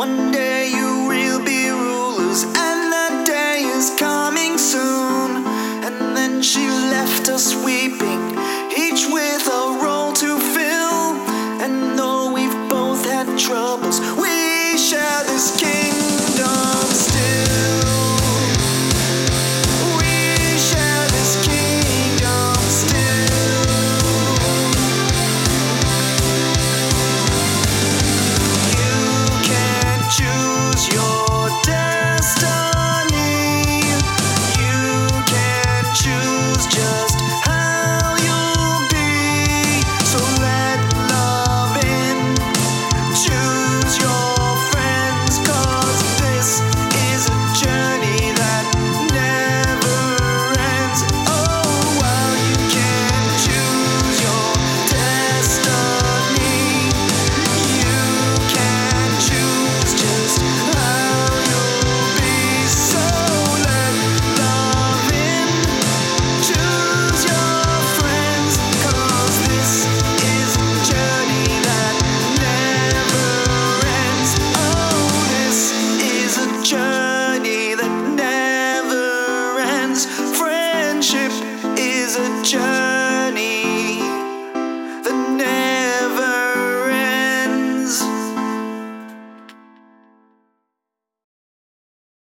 One day you will be rulers, and that day is coming soon. And then she left us weeping, each with a role to fill. And though we've both had troubles, we share this kingdom still. We share this kingdom still. You can't choose your destiny. You can't choose just how you'll be. So let love in. Choose your friends, 'cause this is a journey that never ends. Oh, while you can't choose your destiny, you can't choose just how you'll be. So let love in. Choose your friends, 'cause this is a journey that never ends. Oh, this is a journey that never ends. Friendship is a journey